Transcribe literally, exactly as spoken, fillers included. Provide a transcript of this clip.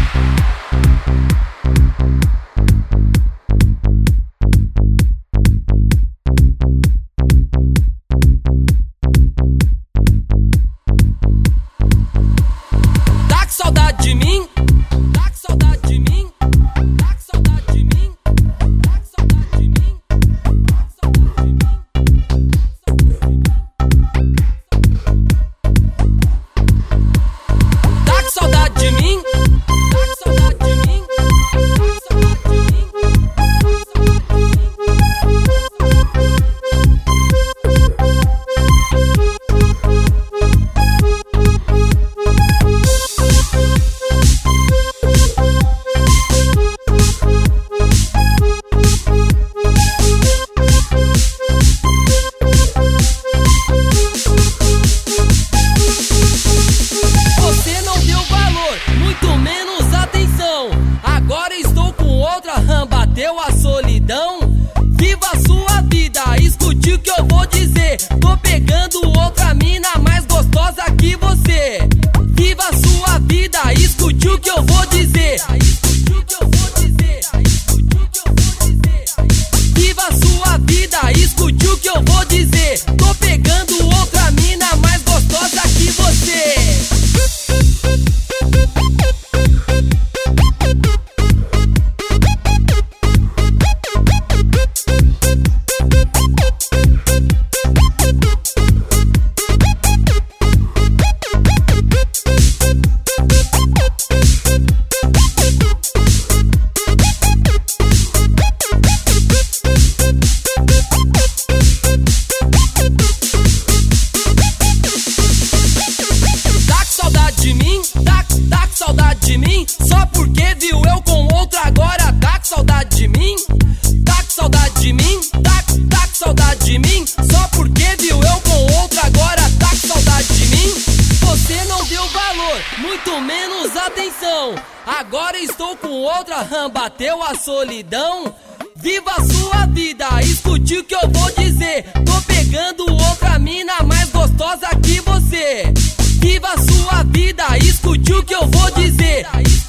bateu a solidão. Viva a sua vida, escute o que eu vou dizer. Tô pegando outra mina mais gostosa que você. Viva a sua vida, escute o que eu vou dizer. Viva a sua vida, escute o que eu vou dizer. Tô pegando outra mina mais gostosa que você. Só porque viu eu com outra agora tá com saudade de mim? Tá com saudade de mim? Tá, tá com saudade de mim? Só porque viu eu com outra agora tá com saudade de mim? Você não deu valor, muito menos atenção. Agora estou com outra, hum, bateu a solidão. Viva a sua vida, escute o que eu vou dizer. Tô pegando outra mina mais gostosa que você. Viva a sua vida, escute o que eu vou dizer.